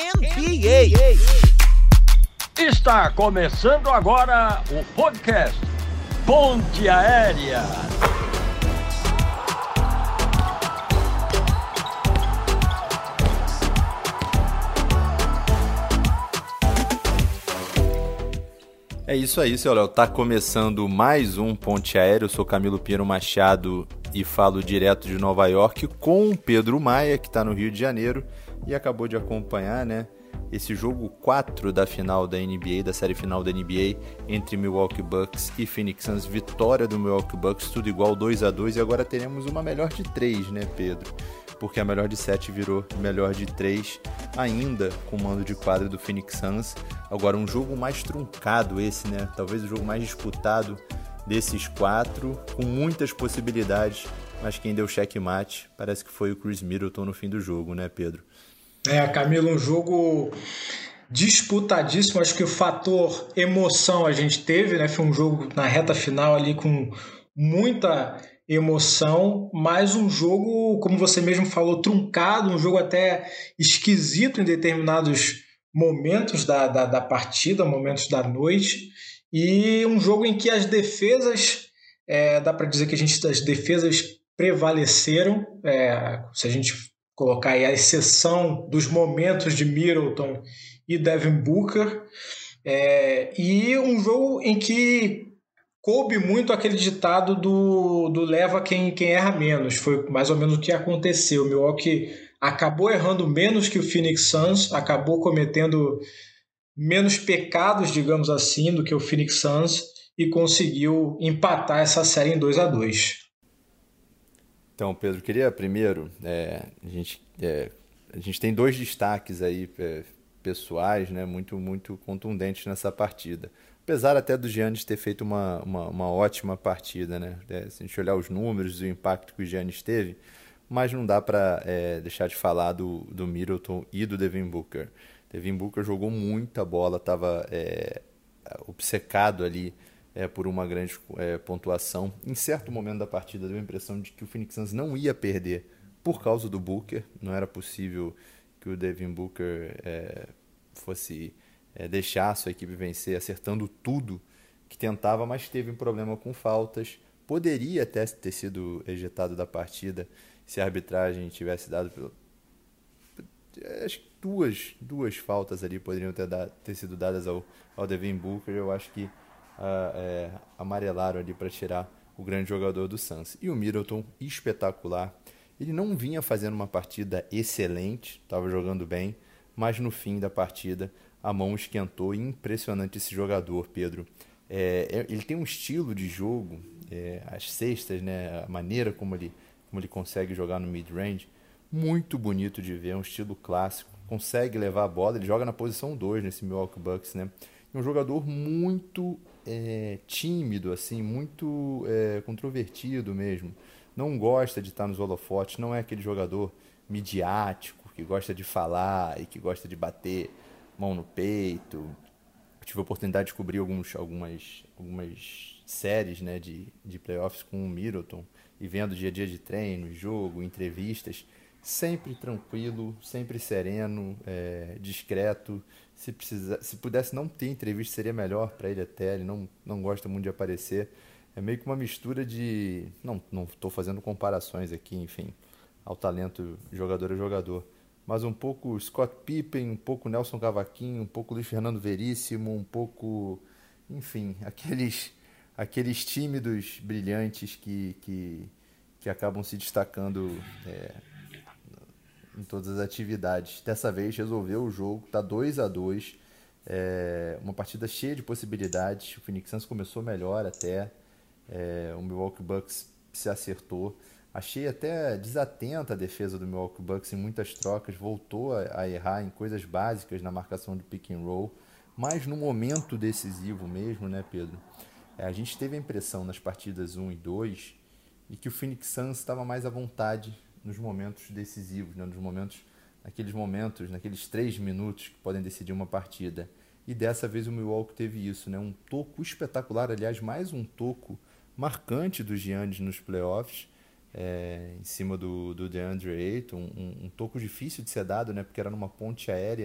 NBA. Está começando agora o podcast Ponte Aérea. É isso aí, seu Léo. Tá começando mais um Ponte Aérea. Eu sou Camilo Pinheiro Machado e falo direto de Nova York com o Pedro Maia, que está no Rio de Janeiro e acabou de acompanhar, né, esse jogo 4 da final da NBA, da série final da NBA, entre Milwaukee Bucks e Phoenix Suns. Vitória do Milwaukee Bucks, tudo igual, 2-2, e agora teremos uma melhor de 3, né, Pedro? Porque a melhor de 7 virou melhor de 3, ainda com o mando de quadra do Phoenix Suns. Agora um jogo mais truncado esse, né? Talvez o jogo mais disputado desses 4, com muitas possibilidades, mas quem deu checkmate parece que foi o Chris Middleton no fim do jogo, né, Pedro? Camilo, um jogo disputadíssimo. Acho que o fator emoção a gente teve, né? Foi um jogo na reta final ali com muita emoção, mas um jogo, como você mesmo falou, truncado, um jogo até esquisito em determinados momentos da partida, momentos da noite, e um jogo em que as defesas, dá para dizer que as defesas prevaleceram, se a gente colocar aí a exceção dos momentos de Middleton e Devin Booker, e um jogo em que coube muito aquele ditado do leva quem erra menos. Foi mais ou menos o que aconteceu. O Milwaukee acabou errando menos que o Phoenix Suns, acabou cometendo menos pecados, digamos assim, do que o Phoenix Suns e conseguiu empatar essa série em 2-2. Então, Pedro, queria primeiro, a gente tem dois destaques aí pessoais, né, muito contundentes nessa partida. Apesar até do Giannis ter feito uma ótima partida, né? Se a gente olhar os números e o impacto que o Giannis teve, mas não dá para deixar de falar do Middleton e do Devin Booker. Devin Booker jogou muita bola, estava obcecado ali por uma grande pontuação. Em certo momento da partida deu a impressão de que o Phoenix Suns não ia perder por causa do Booker. Não era possível que o Devin Booker fosse deixar a sua equipe vencer, acertando tudo que tentava, mas teve um problema com faltas. Poderia até ter sido ejetado da partida se a arbitragem tivesse dado acho que duas faltas ali poderiam ter sido dadas ao Devin Booker. Eu acho que amarelaram ali para tirar o grande jogador do Suns. E o Middleton, espetacular. Ele não vinha fazendo uma partida excelente, estava jogando bem, mas no fim da partida a mão esquentou. Impressionante esse jogador, Pedro. Ele tem um estilo de jogo, as cestas, né, a maneira como ele consegue jogar no mid-range, muito bonito de ver, um estilo clássico. Consegue levar a bola, ele joga na posição 2 nesse Milwaukee Bucks, né? É um jogador muito tímido, assim, muito controvertido mesmo. Não gosta de estar nos holofotes, não é aquele jogador midiático que gosta de falar e que gosta de bater mão no peito. Eu tive a oportunidade de cobrir algumas séries, né, de playoffs com o Middleton e vendo o dia a dia de treino, jogo, entrevistas. Sempre tranquilo, sempre sereno, discreto. Se pudesse não ter entrevista, seria melhor para ele até. Ele não gosta muito de aparecer. É meio que uma mistura de... Não estou fazendo comparações aqui, enfim, ao talento jogador a jogador. Mas um pouco Scott Pippen, um pouco Nelson Cavaquinho, um pouco Luiz Fernando Veríssimo, um pouco... Enfim, aqueles tímidos brilhantes que acabam se destacando em todas as atividades. Dessa vez resolveu o jogo, está 2-2, uma partida cheia de possibilidades. O Phoenix Suns começou melhor até, o Milwaukee Bucks se acertou. Achei até desatenta a defesa do Milwaukee Bucks em muitas trocas, voltou a errar em coisas básicas na marcação do pick and roll, mas no momento decisivo mesmo, né, Pedro? A gente teve a impressão nas partidas 1 e 2 de que o Phoenix Suns estava mais à vontade nos momentos decisivos, né? Naqueles 3 minutos que podem decidir uma partida. E dessa vez o Milwaukee teve isso, né? Um toco espetacular, aliás, mais um toco marcante do Giannis nos playoffs, em cima do DeAndre Ayton, um toco difícil de ser dado, né? Porque era numa ponte aérea,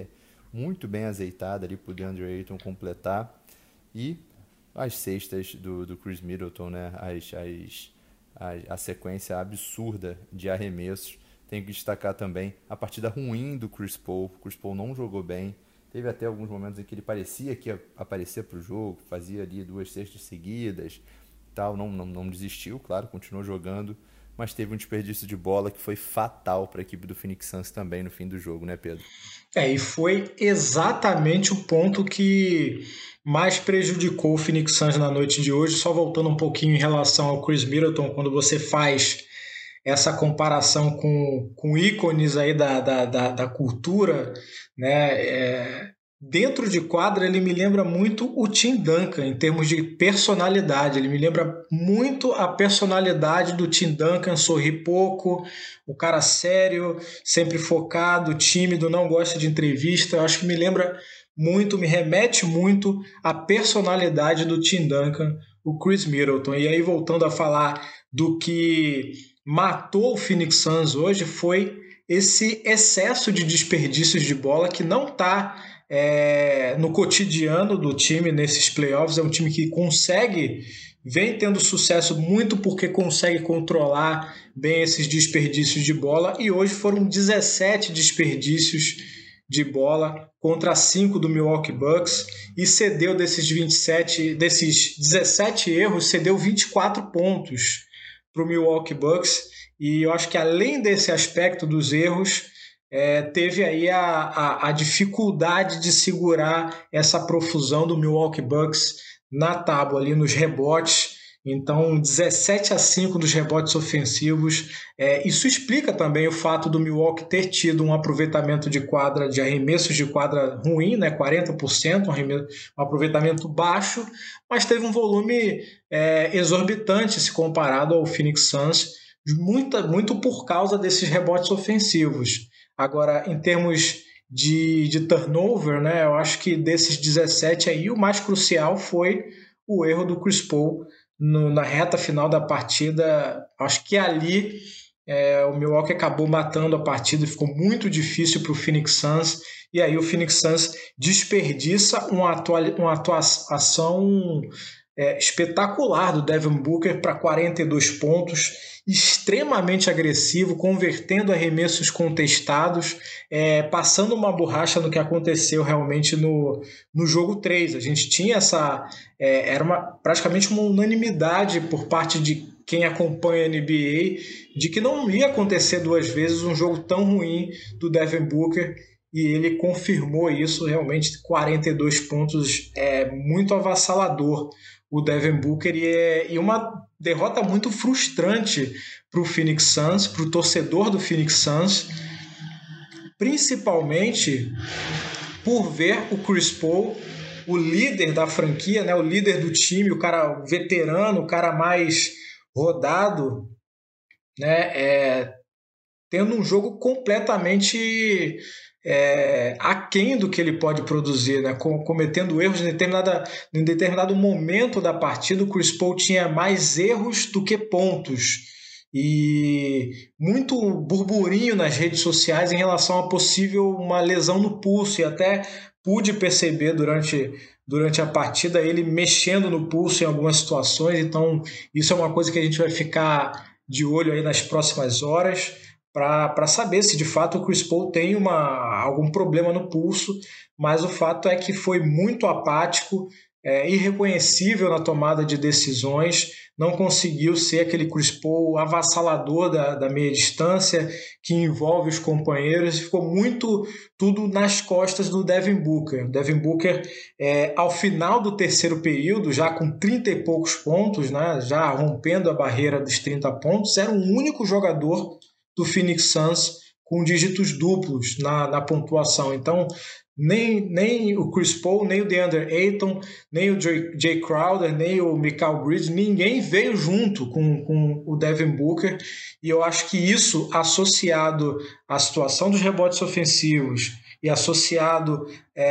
muito bem azeitada ali para o DeAndre Ayton completar. E as cestas do Chris Middleton, né? A sequência absurda de arremessos. Tenho que destacar também a partida ruim do Chris Paul. O Chris Paul não jogou bem. Teve até alguns momentos em que ele parecia que ia aparecer para o jogo, fazia ali 2 cestas seguidas, tal. Não desistiu, claro, continuou jogando, mas teve um desperdício de bola que foi fatal para a equipe do Phoenix Suns também no fim do jogo, né, Pedro? E foi exatamente o ponto que mais prejudicou o Phoenix Suns na noite de hoje. Só voltando um pouquinho em relação ao Chris Middleton, quando você faz essa comparação com ícones aí da cultura, né? Dentro de quadra ele me lembra muito o Tim Duncan em termos de personalidade. Ele me lembra muito a personalidade do Tim Duncan, sorri pouco, o cara sério, sempre focado, tímido, não gosta de entrevista. Eu acho que me lembra muito, me remete muito à personalidade do Tim Duncan, o Chris Middleton. E aí, voltando a falar do que matou o Phoenix Suns hoje, foi esse excesso de desperdícios de bola que não está no cotidiano do time nesses playoffs. É um time que vem tendo sucesso muito porque consegue controlar bem esses desperdícios de bola, e hoje foram 17 desperdícios de bola contra 5 do Milwaukee Bucks, e cedeu desses 17 erros, cedeu 24 pontos para o Milwaukee Bucks. E eu acho que além desse aspecto dos erros, teve aí a dificuldade de segurar essa profusão do Milwaukee Bucks na tábua, ali nos rebotes. Então, 17-5 dos rebotes ofensivos. Isso explica também o fato do Milwaukee ter tido um aproveitamento de quadra, de arremessos de quadra ruim, né? 40%, um aproveitamento baixo, mas teve um volume exorbitante se comparado ao Phoenix Suns, muito por causa desses rebotes ofensivos. Agora, em termos de turnover, né, eu acho que desses 17 aí, o mais crucial foi o erro do Chris Paul na reta final da partida. Acho que ali o Milwaukee acabou matando a partida, ficou muito difícil para o Phoenix Suns, e aí o Phoenix Suns desperdiça uma atuação espetacular do Devin Booker para 42 pontos, extremamente agressivo, convertendo arremessos contestados, passando uma borracha no que aconteceu realmente no jogo 3. A gente tinha era praticamente uma unanimidade por parte de quem acompanha a NBA de que não ia acontecer 2 vezes um jogo tão ruim do Devin Booker, e ele confirmou isso. Realmente 42 pontos é muito avassalador o Devin Booker, e uma derrota muito frustrante para o Phoenix Suns, para o torcedor do Phoenix Suns, principalmente por ver o Chris Paul, o líder da franquia, né, o líder do time, o cara veterano, o cara mais rodado, né, tendo um jogo completamente aquém do que ele pode produzir, né? Cometendo erros em determinado momento da partida. O Chris Paul tinha mais erros do que pontos, e muito burburinho nas redes sociais em relação a possível uma lesão no pulso, e até pude perceber durante a partida ele mexendo no pulso em algumas situações. Então isso é uma coisa que a gente vai ficar de olho aí nas próximas horas, para saber se de fato o Chris Paul tem algum problema no pulso. Mas o fato é que foi muito apático, irreconhecível na tomada de decisões, não conseguiu ser aquele Chris Paul avassalador da meia distância, que envolve os companheiros, e ficou muito tudo nas costas do Devin Booker. O Devin Booker, ao final do terceiro período, já com 30 e poucos pontos, né, já rompendo a barreira dos 30 pontos, era o único jogador do Phoenix Suns com dígitos duplos na pontuação. Então, nem o Chris Paul, nem o DeAndre Ayton, nem o Jay Crowder, nem o Mikal Bridges, ninguém veio junto com o Devin Booker. E eu acho que isso, associado à situação dos rebotes ofensivos e associado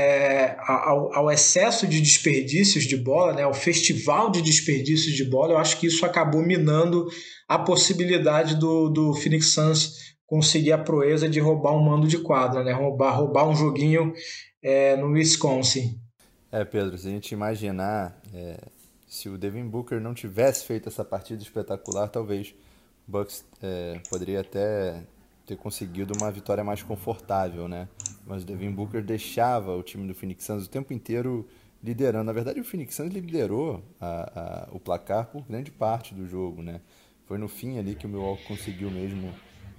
ao excesso de desperdícios de bola, né, ao festival de desperdícios de bola, eu acho que isso acabou minando a possibilidade do Phoenix Suns conseguir a proeza de roubar um mando de quadra, né, roubar um joguinho no Wisconsin. Pedro, se a gente imaginar, se o Devin Booker não tivesse feito essa partida espetacular, talvez o Bucks poderia até ter conseguido uma vitória mais confortável, né? Mas o Devin Booker deixava o time do Phoenix Suns o tempo inteiro liderando. Na verdade, o Phoenix Suns liderou o placar por grande parte do jogo, né? Foi no fim ali que o Milwaukee conseguiu mesmo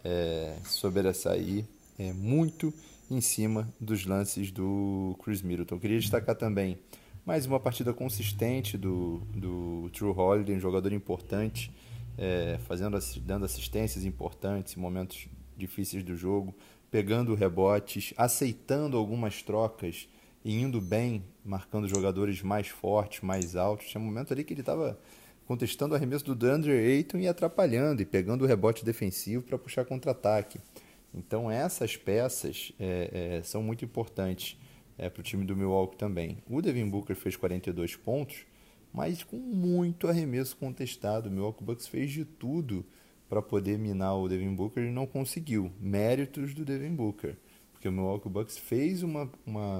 sobressair muito em cima dos lances do Chris Middleton. Eu queria destacar também mais uma partida consistente do Jrue Holiday, um jogador importante, dando assistências importantes em momentos difíceis do jogo, pegando rebotes, aceitando algumas trocas e indo bem, marcando jogadores mais fortes, mais altos. Tinha um momento ali que ele estava contestando o arremesso do DeAndre Ayton e atrapalhando, e pegando o rebote defensivo para puxar contra-ataque. Então essas peças são muito importantes para o time do Milwaukee também. O Devin Booker fez 42 pontos, mas com muito arremesso contestado. O Milwaukee Bucks fez de tudo para poder minar o Devin Booker e não conseguiu. Méritos do Devin Booker, porque o Milwaukee Bucks fez uma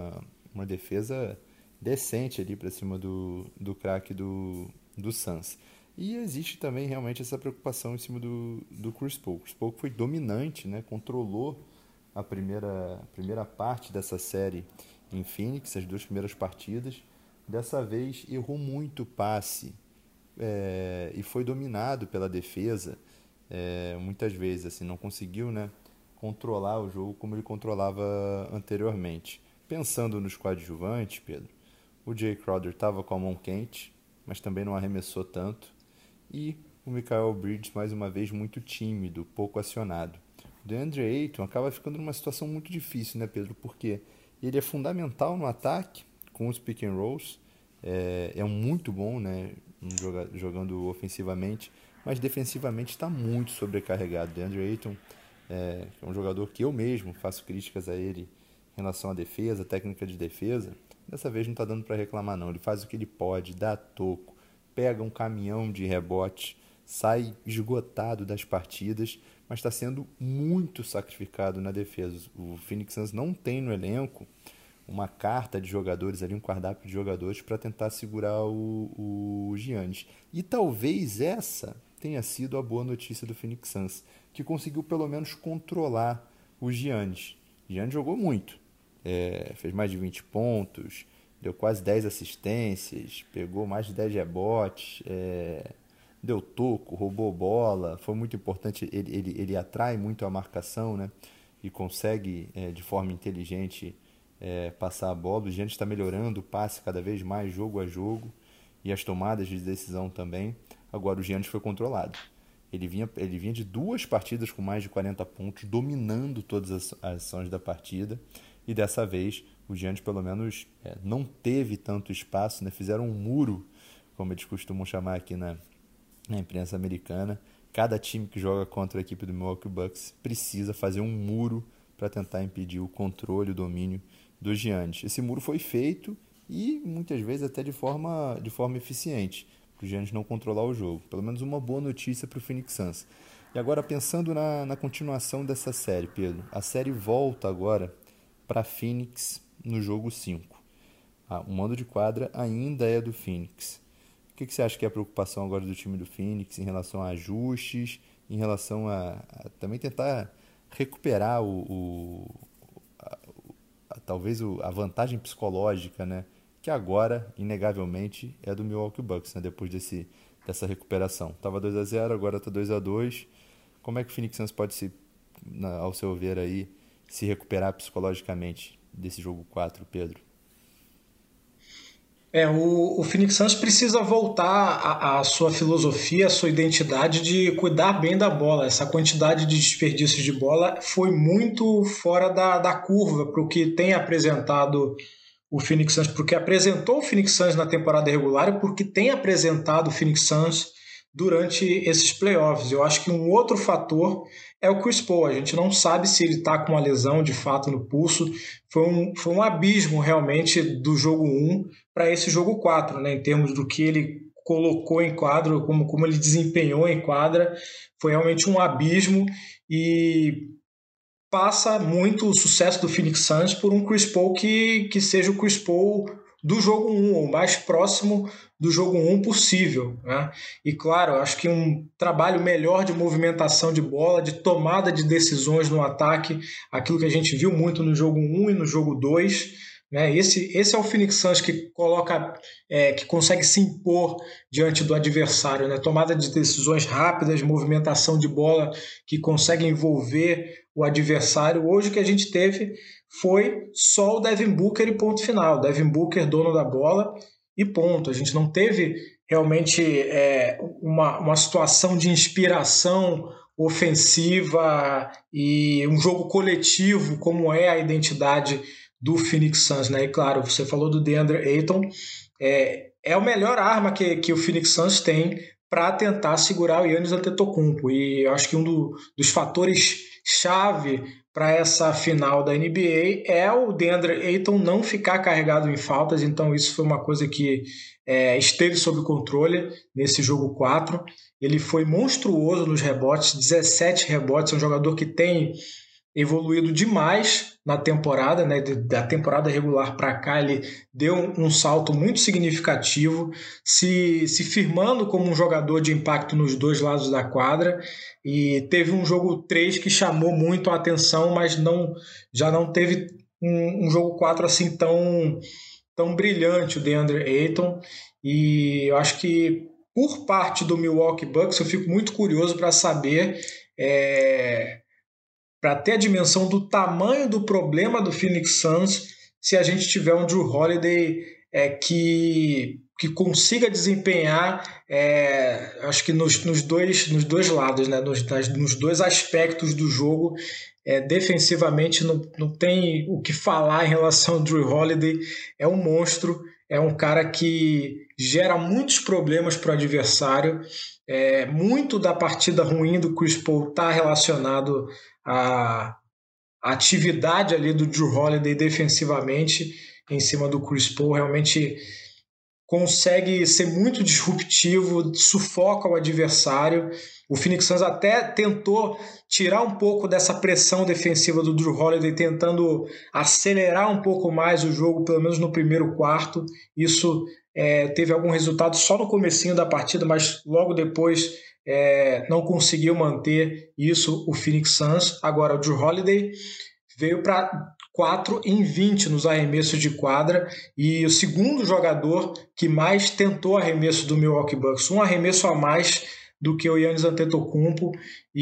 defesa decente ali para cima do craque do Suns. E existe também realmente essa preocupação em cima do Chris Paul. O Chris Paul foi dominante, né? Controlou a primeira parte dessa série em Phoenix, as 2 primeiras partidas. Dessa vez errou muito passe e foi dominado pela defesa muitas vezes. Assim, não conseguiu, né, controlar o jogo como ele controlava anteriormente. Pensando nos coadjuvantes, Pedro, o Jay Crowder estava com a mão quente, mas também não arremessou tanto. E o Mikal Bridges, mais uma vez, muito tímido, pouco acionado. O DeAndre Ayton acaba ficando numa situação muito difícil, né, Pedro? Porque ele é fundamental no ataque, com os pick and rolls. É muito bom, né, jogando ofensivamente, mas defensivamente está muito sobrecarregado. DeAndre Ayton é um jogador que eu mesmo faço críticas a ele em relação à defesa, técnica de defesa. Dessa vez não está dando para reclamar, não. Ele faz o que ele pode, dá toco, pega um caminhão de rebote, sai esgotado das partidas, mas está sendo muito sacrificado na defesa. O Phoenix Suns não tem no elenco uma carta de jogadores ali, um cardápio de jogadores para tentar segurar o Giannis. E talvez essa tenha sido a boa notícia do Phoenix Suns, que conseguiu pelo menos controlar o Giannis. O Giannis jogou muito, fez mais de 20 pontos, deu quase 10 assistências, pegou mais de 10 rebotes, deu toco, roubou bola. Foi muito importante, ele atrai muito a marcação, né? E consegue, de forma inteligente, passar a bola. O Giannis está melhorando o passe cada vez mais, jogo a jogo, e as tomadas de decisão também. Agora o Giannis foi controlado. Ele vinha de 2 partidas com mais de 40 pontos, dominando todas as ações da partida, e dessa vez o Giannis pelo menos não teve tanto espaço, né? Fizeram um muro, como eles costumam chamar aqui na imprensa americana. Cada time que joga contra a equipe do Milwaukee Bucks precisa fazer um muro para tentar impedir o controle, o domínio do Giannis. Esse muro foi feito e muitas vezes até de forma eficiente, para o Giannis não controlar o jogo. Pelo menos uma boa notícia para o Phoenix Suns. E agora pensando na continuação dessa série, Pedro, a série volta agora para Phoenix no jogo 5. O mando de quadra ainda é do Phoenix. O que você acha que é a preocupação agora do time do Phoenix em relação a ajustes, em relação a também tentar recuperar talvez a vantagem psicológica, né? Que agora, inegavelmente, é do Milwaukee Bucks, né? Depois dessa recuperação. Estava 2-0, agora está 2-2. Como é que o Phoenix Suns pode, ao seu ver, aí, se recuperar psicologicamente desse jogo 4, Pedro? O Phoenix Suns precisa voltar à sua filosofia, à sua identidade de cuidar bem da bola. Essa quantidade de desperdícios de bola foi muito fora da curva para o que tem apresentado o Phoenix Suns, porque apresentou o Phoenix Suns na temporada regular e porque tem apresentado o Phoenix Suns durante esses playoffs. Eu acho que um outro fator é o Chris Paul. A gente não sabe se ele está com uma lesão de fato no pulso. Foi um abismo realmente do jogo 1 para esse jogo 4, né? Em termos do que ele colocou em quadro, como ele desempenhou em quadra. Foi realmente um abismo e passa muito o sucesso do Phoenix Suns por um Chris Paul que seja o Chris Paul do jogo 1, ou mais próximo do jogo 1 possível, né? E claro, acho que um trabalho melhor de movimentação de bola, de tomada de decisões no ataque, aquilo que a gente viu muito no jogo 1 e no jogo 2, né? Esse é o Phoenix Suns que que consegue se impor diante do adversário, né? Tomada de decisões rápidas, movimentação de bola que consegue envolver o adversário. Hoje o que a gente teve foi só o Devin Booker e ponto final. Devin Booker, dono da bola, e ponto. A gente não teve realmente uma situação de inspiração ofensiva e um jogo coletivo, como é a identidade do Phoenix Suns, né? E claro, você falou do DeAndre Ayton, é a melhor arma que o Phoenix Suns tem para tentar segurar o Giannis Antetokounmpo. E eu acho que um dos fatores chave para essa final da NBA é o DeAndre Ayton não ficar carregado em faltas, então isso foi uma coisa que esteve sob controle nesse jogo 4. Ele foi monstruoso nos rebotes, 17 rebotes, é um jogador que tem evoluído demais na temporada, né? Da temporada regular para cá, ele deu um salto muito significativo, se firmando como um jogador de impacto nos dois lados da quadra, e teve um jogo 3 que chamou muito a atenção, mas já não teve um jogo 4 assim tão brilhante, o DeAndre Ayton. E eu acho que por parte do Milwaukee Bucks eu fico muito curioso para saber, para ter a dimensão do tamanho do problema do Phoenix Suns, se a gente tiver um Jrue Holiday que consiga desempenhar, acho que nos dois lados, né? nos dois aspectos do jogo. Defensivamente não tem o que falar em relação ao Jrue Holiday, é um monstro, é um cara que gera muitos problemas para o adversário. Muito da partida ruim do Chris Paul está relacionado à atividade ali do Jrue Holiday defensivamente em cima do Chris Paul. Realmente consegue ser muito disruptivo, sufoca o adversário. O Phoenix Suns até tentou tirar um pouco dessa pressão defensiva do Jrue Holiday, tentando acelerar um pouco mais o jogo, pelo menos no primeiro quarto. Isso teve algum resultado só no comecinho da partida, mas logo depois não conseguiu manter isso o Phoenix Suns. Agora o Jrue Holiday veio para 4 em 20 nos arremessos de quadra, e o segundo jogador que mais tentou arremesso do Milwaukee Bucks, um arremesso a mais do que o Giannis Antetokounmpo.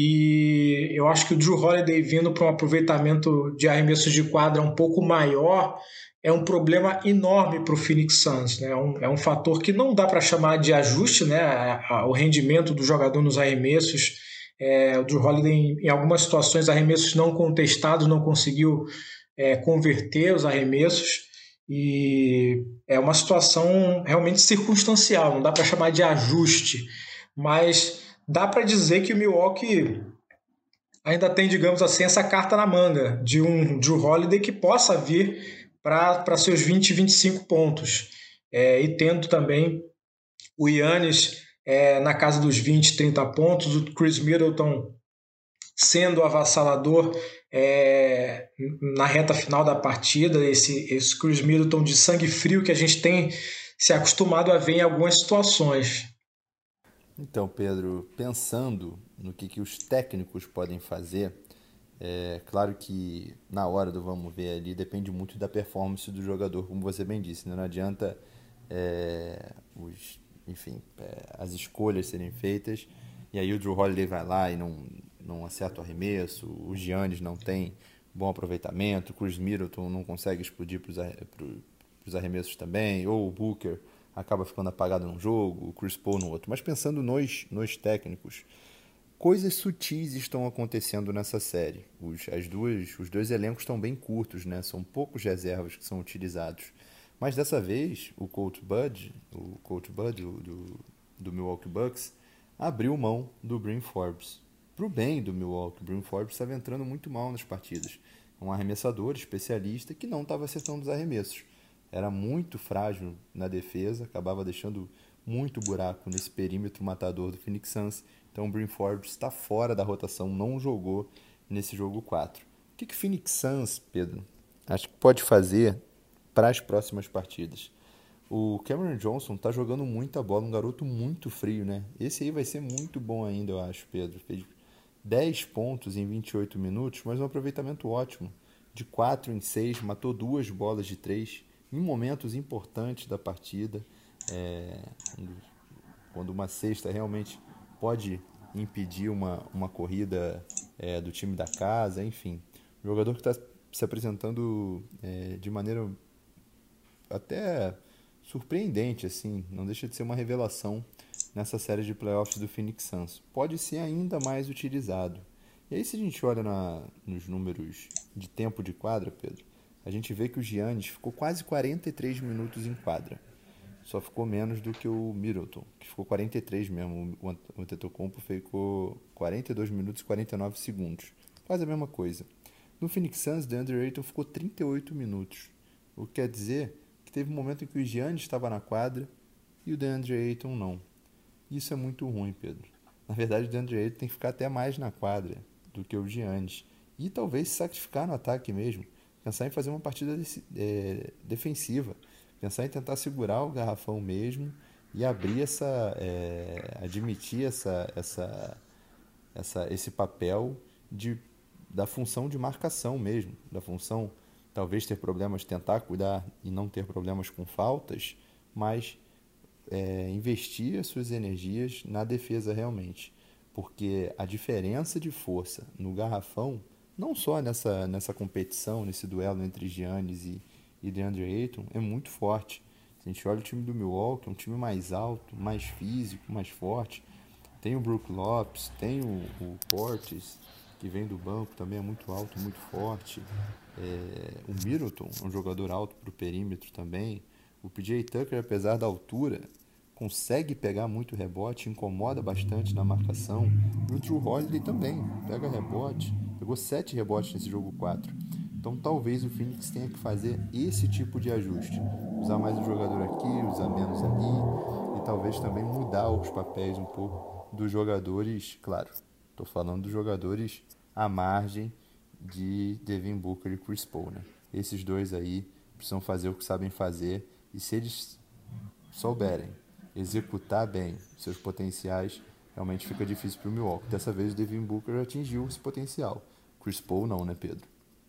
E eu acho que o Jrue Holiday vindo para um aproveitamento de arremessos de quadra um pouco maior é um problema enorme para o Phoenix Suns, né? É um fator que não dá para chamar de ajuste, né? O rendimento do jogador nos arremessos. O Jrue Holiday, em algumas situações, arremessos não contestados, não conseguiu converter os arremessos, e é uma situação realmente circunstancial, não dá para chamar de ajuste, mas dá para dizer que o Milwaukee ainda tem, digamos assim, essa carta na manga de um Jrue Holiday que possa vir para seus 20, 25 pontos, e tendo também o Giannis na casa dos 20, 30 pontos, o Chris Middleton sendo avassalador na reta final da partida, esse Chris Middleton de sangue frio que a gente tem se acostumado a ver em algumas situações. Então, Pedro, pensando no que os técnicos podem fazer, claro que na hora do vamos ver ali depende muito da performance do jogador, como você bem disse, né? Não adianta as escolhas serem feitas e aí o Jrue Holiday vai lá e não acerta o arremesso, o Giannis não tem bom aproveitamento, o Chris Middleton não consegue explodir para os arremessos também, ou o Booker acaba ficando apagado num jogo, o Chris Paul no outro. Mas pensando nos técnicos, coisas sutis estão acontecendo nessa série. Os dois elencos estão bem curtos, né? São poucos reservas que são utilizados. Mas dessa vez, o Coach Bud do Milwaukee Bucks, abriu mão do Bryn Forbes. Para o bem do Milwaukee, o Bryn Forbes estava entrando muito mal nas partidas. Um arremessador especialista que não estava acertando os arremessos. Era muito frágil na defesa, acabava deixando muito buraco nesse perímetro matador do Phoenix Suns. Então o Bryn Forbes está fora da rotação, não jogou nesse jogo 4. O que o Phoenix Suns, Pedro, acho que pode fazer para as próximas partidas? O Cameron Johnson está jogando muita bola, um garoto muito frio, né? Esse aí vai ser muito bom ainda, eu acho, Pedro. Fez 10 pontos em 28 minutos, mas um aproveitamento ótimo. De 4 em 6, matou 2 bolas de 3 em momentos importantes da partida. Quando uma cesta realmente pode impedir uma corrida do time da casa, enfim. Um jogador que está se apresentando de maneira até surpreendente, assim, não deixa de ser uma revelação nessa série de playoffs do Phoenix Suns. Pode ser ainda mais utilizado. E aí, se a gente olha nos números de tempo de quadra, Pedro, a gente vê que o Giannis ficou quase 43 minutos em quadra. Só ficou menos do que o Middleton, que ficou 43 mesmo. O Antetokounmpo ficou 42 minutos e 49 segundos. Quase a mesma coisa. No Phoenix Suns, o DeAndre Ayton ficou 38 minutos. O que quer dizer que teve um momento em que o Giannis estava na quadra e o DeAndre Ayton não. Isso é muito ruim, Pedro. Na verdade, o DeAndre Ayton tem que ficar até mais na quadra do que o Giannis. E talvez se sacrificar no ataque mesmo. Pensar em fazer uma partida defensiva. Pensar em tentar segurar o garrafão mesmo e abrir admitir esse papel da função de marcação mesmo, da função talvez ter problemas, tentar cuidar e não ter problemas com faltas, mas investir as suas energias na defesa realmente, porque a diferença de força no garrafão, não só nessa competição, nesse duelo entre Giannis e DeAndre Ayton, é muito forte. Se a gente olha o time do Milwaukee, é um time mais alto, mais físico, mais forte. Tem o Brook Lopes, tem o Portis, que vem do banco, também é muito alto, muito forte. O Middleton é um jogador alto para o perímetro também. O PJ Tucker, apesar da altura, consegue pegar muito rebote, incomoda bastante na marcação. E o Jrue Holiday também pega rebote, pegou 7 rebotes nesse jogo 4. Então talvez o Phoenix tenha que fazer esse tipo de ajuste. Usar mais um jogador aqui, usar menos ali. E talvez também mudar os papéis um pouco dos jogadores. Claro, estou falando dos jogadores à margem de Devin Booker e Chris Paul, né? Esses dois aí precisam fazer o que sabem fazer. E se eles souberem executar bem seus potenciais, realmente fica difícil para o Milwaukee. Dessa vez o Devin Booker atingiu esse potencial. Chris Paul não, né, Pedro?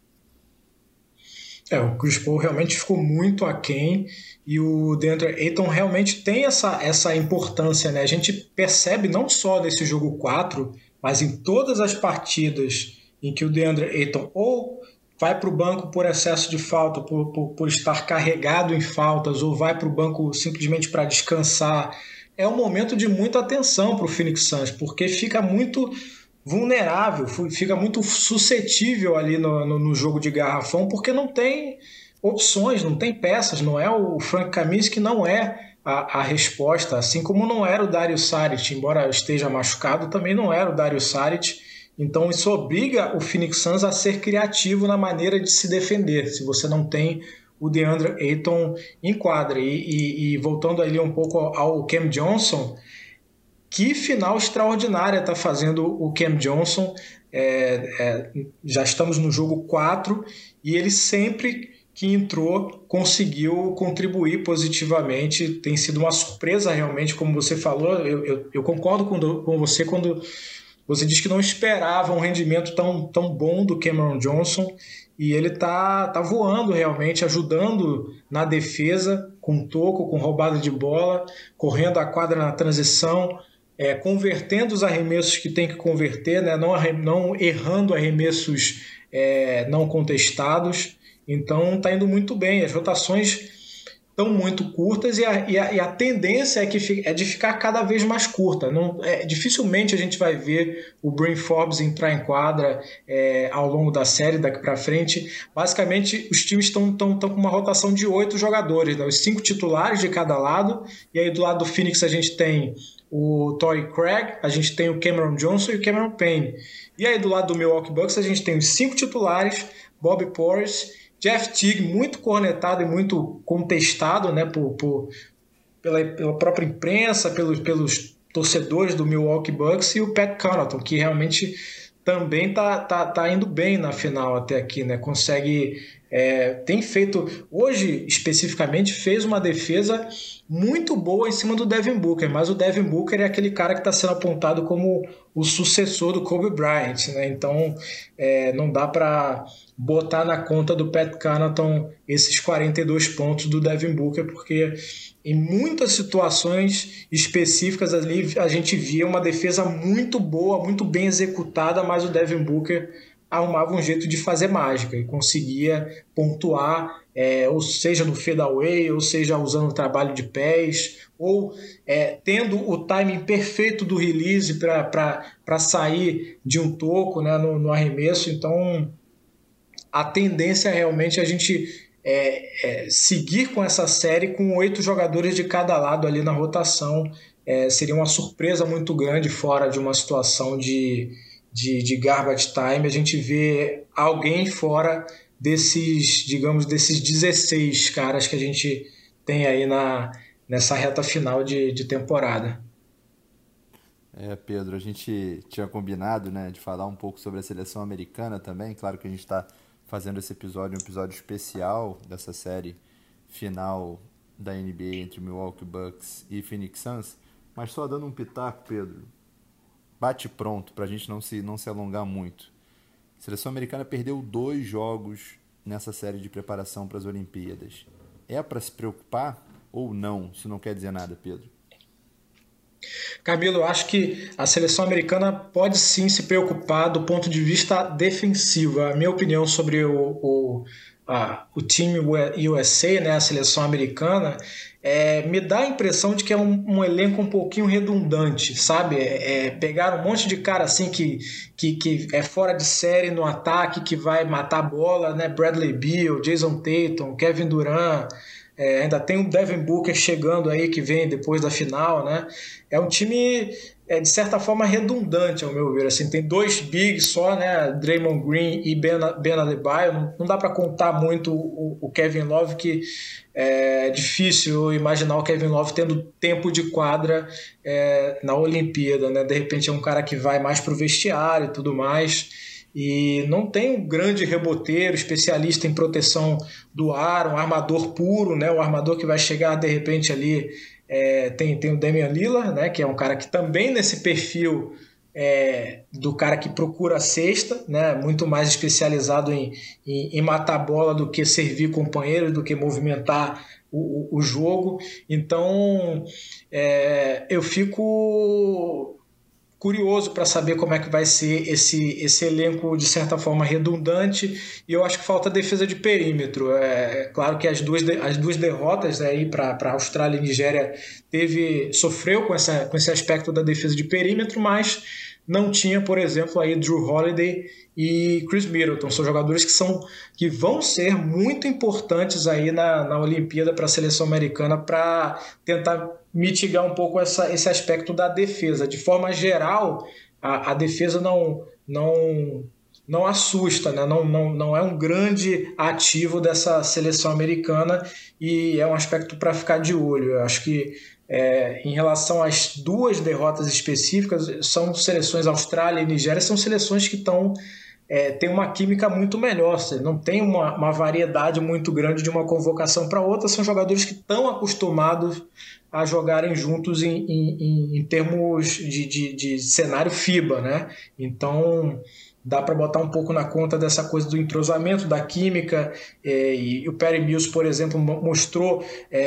O Chris Paul realmente ficou muito aquém e o DeAndre Ayton realmente tem essa importância, né? A gente percebe não só nesse jogo 4, mas em todas as partidas em que o DeAndre Ayton ou vai para o banco por excesso de falta, por estar carregado em faltas, ou vai para o banco simplesmente para descansar. É um momento de muita atenção para o Phoenix Suns, porque fica muito vulnerável, fica muito suscetível ali no jogo de garrafão, porque não tem opções, não tem peças, não é o Frank Kaminsky, não é a resposta, assim como não era o Dario Saric, embora esteja machucado, também não era o Dario Saric. Então isso obriga o Phoenix Suns a ser criativo na maneira de se defender, se você não tem o DeAndre Ayton em quadra. E voltando ali um pouco ao Cam Johnson, que final extraordinária está fazendo o Cam Johnson. Já estamos no jogo 4 e ele sempre que entrou conseguiu contribuir positivamente. Tem sido uma surpresa realmente, como você falou. Eu concordo com você quando você diz que não esperava um rendimento tão bom do Cameron Johnson, e ele tá voando realmente, ajudando na defesa, com toco, com roubada de bola, correndo a quadra na transição, convertendo os arremessos que tem que converter, né? Não errando arremessos não contestados. Então está indo muito bem, as rotações estão muito curtas e a tendência é de ficar cada vez mais curta. Dificilmente a gente vai ver o Bryn Forbes entrar em quadra ao longo da série daqui para frente. Basicamente, os times estão com uma rotação de 8 jogadores, né? Os 5 titulares de cada lado, e aí do lado do Phoenix a gente tem o Torrey Craig, a gente tem o Cameron Johnson e o Cameron Payne. E aí do lado do Milwaukee Bucks a gente tem os 5 titulares, Bobby Portis, Jeff Teague, muito cornetado e muito contestado, né, pela própria imprensa, pelos torcedores do Milwaukee Bucks, e o Pat Connaughton, que realmente também tá indo bem na final até aqui, né? Consegue, tem feito, hoje especificamente, fez uma defesa muito boa em cima do Devin Booker, mas o Devin Booker é aquele cara que está sendo apontado como o sucessor do Kobe Bryant, né? Então não dá para botar na conta do Pat Connaughton esses 42 pontos do Devin Booker, porque em muitas situações específicas ali a gente via uma defesa muito boa, muito bem executada, mas o Devin Booker arrumava um jeito de fazer mágica e conseguia pontuar, ou seja no fadeaway, ou seja usando o trabalho de pés, ou tendo o timing perfeito do release para sair de um toco, né, no arremesso. Então a tendência realmente é a gente seguir com essa série com 8 jogadores de cada lado ali na rotação. Seria uma surpresa muito grande fora de uma situação de garbage time a gente vê alguém fora desses, digamos, desses 16 caras que a gente tem aí nessa reta final de temporada. Pedro, a gente tinha combinado, né, de falar um pouco sobre a seleção americana também. Claro que a gente está fazendo esse episódio, um episódio especial dessa série final da NBA entre Milwaukee Bucks e Phoenix Suns, mas só dando um pitaco, Pedro, bate pronto, para a gente não se alongar muito. A seleção americana perdeu 2 jogos nessa série de preparação para as Olimpíadas. É para se preocupar ou não? Isso não quer dizer nada, Pedro. Camilo, eu acho que a seleção americana pode sim se preocupar do ponto de vista defensivo. A minha opinião sobre o time USA, né, a seleção americana, me dá a impressão de que é um elenco um pouquinho redundante, sabe? Pegaram um monte de cara assim que é fora de série no ataque, que vai matar a bola, né? Bradley Beal, Jason Tatum, Kevin Durant. Ainda tem o Devin Booker chegando aí, que vem depois da final, né? É um time, de certa forma, redundante, ao meu ver. Assim, tem 2 bigs só, né? Draymond Green e Ben Adebayo. Não dá para contar muito o Kevin Love, que é difícil imaginar o Kevin Love tendo tempo de quadra na Olimpíada, né? De repente é um cara que vai mais pro vestiário e tudo mais. E não tem um grande reboteiro, especialista em proteção do ar, um armador puro, né? Um armador que vai chegar de repente ali. Tem o Damian Lillard, né? Que é um cara que também nesse perfil do cara que procura a cesta, né? Muito mais especializado em matar a bola do que servir companheiro, do que movimentar o jogo. Então eu fico curioso para saber como é que vai ser esse elenco, de certa forma, redundante, e eu acho que falta defesa de perímetro. Claro que as duas derrotas aí para a Austrália e Nigéria sofreu com esse aspecto da defesa de perímetro, mas não tinha, por exemplo, aí Drew Holiday e Chris Middleton. São jogadores que vão ser muito importantes aí na Olimpíada para a seleção americana para tentar mitigar um pouco esse aspecto da defesa. De forma geral, a defesa não assusta, né? Não é um grande ativo dessa seleção americana e é um aspecto para ficar de olho. Eu acho que em relação às 2 derrotas específicas, são seleções Austrália e Nigéria, são seleções que têm uma química muito melhor, não tem uma variedade muito grande de uma convocação para outra, são jogadores que estão acostumados a jogarem juntos em termos de cenário FIBA, né? Então dá para botar um pouco na conta dessa coisa do entrosamento, da química, e o Patty Mills, por exemplo, mostrou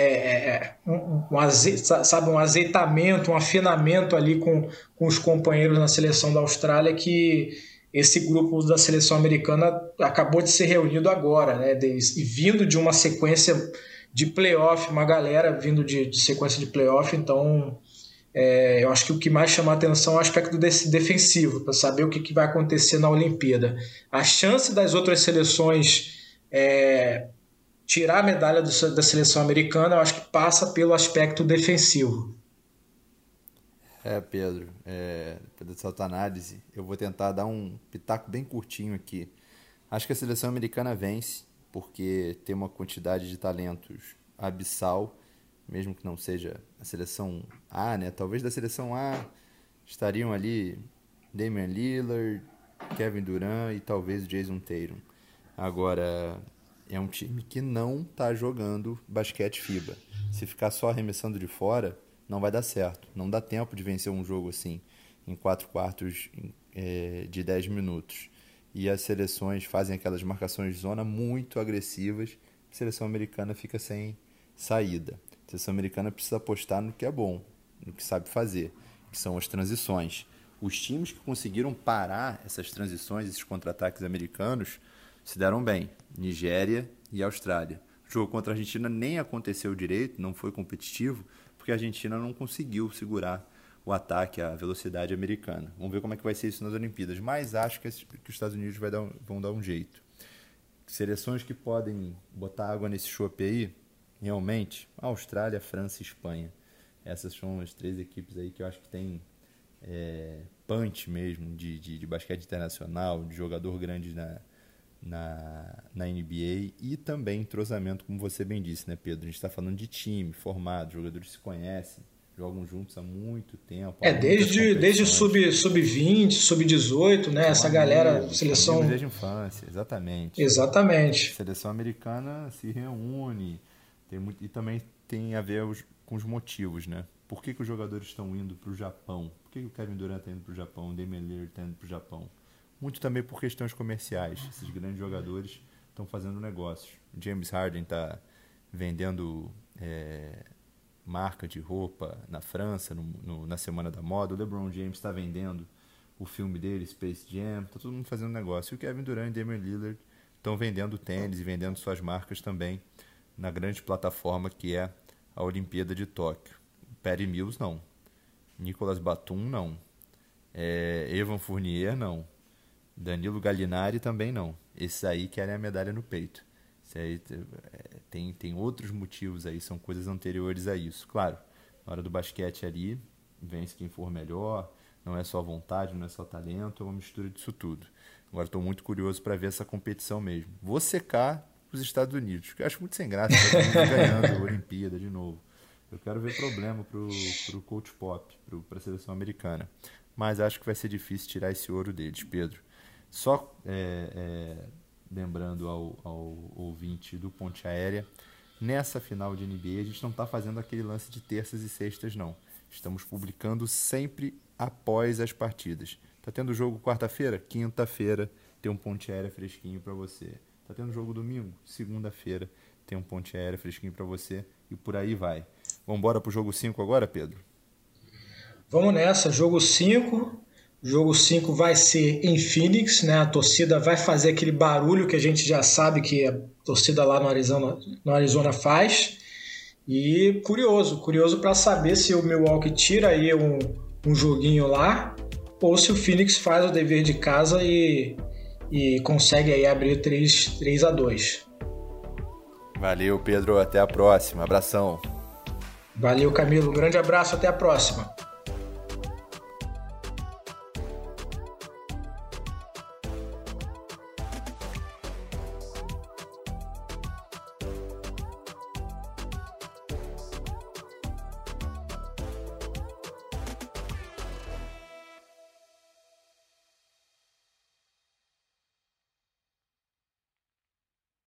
um azeitamento, um afinamento ali com os companheiros na seleção da Austrália, que esse grupo da seleção americana acabou de ser reunido agora, né? E vindo de uma sequência de playoff, uma galera vindo de sequência de playoff. Então eu acho que o que mais chama a atenção é o aspecto defensivo, para saber o que vai acontecer na Olimpíada. A chance das outras seleções tirar a medalha da seleção americana, eu acho que passa pelo aspecto defensivo. Pedro, depois dessa tua análise, eu vou tentar dar um pitaco bem curtinho aqui. Acho que a seleção americana vence, porque tem uma quantidade de talentos abissal, mesmo que não seja a seleção A, né? Talvez da seleção A estariam ali Damian Lillard, Kevin Durant e talvez o Jason Tatum. Agora, é um time que não tá jogando basquete FIBA. Se ficar só arremessando de fora, não vai dar certo. Não dá tempo de vencer um jogo assim, em 4 quartos de 10 minutos. E as seleções fazem aquelas marcações de zona muito agressivas. A seleção americana fica sem saída. A seleção americana precisa apostar no que é bom, no que sabe fazer, que são as transições. Os times que conseguiram parar essas transições, esses contra-ataques americanos, se deram bem. Nigéria e Austrália. O jogo contra a Argentina nem aconteceu direito, não foi competitivo, porque a Argentina não conseguiu segurar o ataque, a velocidade americana. Vamos ver como é que vai ser isso nas Olimpíadas. Mas acho que os Estados Unidos vão dar um jeito. Seleções que podem botar água nesse chope aí, realmente, Austrália, França e Espanha. Essas são as 3 equipes aí que eu acho que tem punch mesmo de basquete internacional, de jogador grande na NBA e também entrosamento, como você bem disse, né, Pedro? A gente está falando de time formado, jogadores se conhecem, jogam juntos há muito tempo. Desde o sub-20, sub-18, né? Essa galera, seleção... Desde a infância, exatamente. Exatamente. A seleção americana se reúne e também tem a ver com os motivos, né? Por que os jogadores estão indo para o Japão? Por que o Kevin Durant está indo para o Japão? O Damian Lillard está indo para o Japão? Muito também por questões comerciais. Esses grandes jogadores estão fazendo negócios. O James Harden está vendendo marca de roupa na França, na Semana da Moda. O LeBron James está vendendo o filme dele, Space Jam. Está todo mundo fazendo negócio. E o Kevin Durant e o Damian Lillard estão vendendo tênis e vendendo suas marcas também na grande plataforma que é a Olimpíada de Tóquio. Patty Mills, não. Nicolas Batum, não. Evan Fournier, não. Danilo Gallinari também não. Esses aí querem a medalha no peito. Esse aí tem outros motivos aí, são coisas anteriores a isso. Claro, na hora do basquete ali, vence quem for melhor, não é só vontade, não é só talento, é uma mistura disso tudo. Agora estou muito curioso para ver essa competição mesmo. Vou secar os Estados Unidos, que eu acho muito sem graça, ganhando a Olimpíada de novo. Eu quero ver problema pro coach Pop, para a seleção americana. Mas acho que vai ser difícil tirar esse ouro deles, Pedro. Só lembrando ao ouvinte do Ponte Aérea, nessa final de NBA a gente não está fazendo aquele lance de terças e sextas, não. Estamos publicando sempre após as partidas. Está tendo jogo quarta-feira? Quinta-feira tem um Ponte Aérea fresquinho para você. Está tendo jogo domingo? Segunda-feira tem um Ponte Aérea fresquinho para você e por aí vai. Vamos embora para o jogo 5 agora, Pedro? Vamos nessa, jogo 5. Jogo 5 vai ser em Phoenix, né? A torcida vai fazer aquele barulho que a gente já sabe que a torcida lá no Arizona faz. E curioso para saber se o Milwaukee tira aí um joguinho lá ou se o Phoenix faz o dever de casa e consegue aí abrir 3-2. Valeu, Pedro. Até a próxima. Abração. Valeu, Camilo. Um grande abraço. Até a próxima.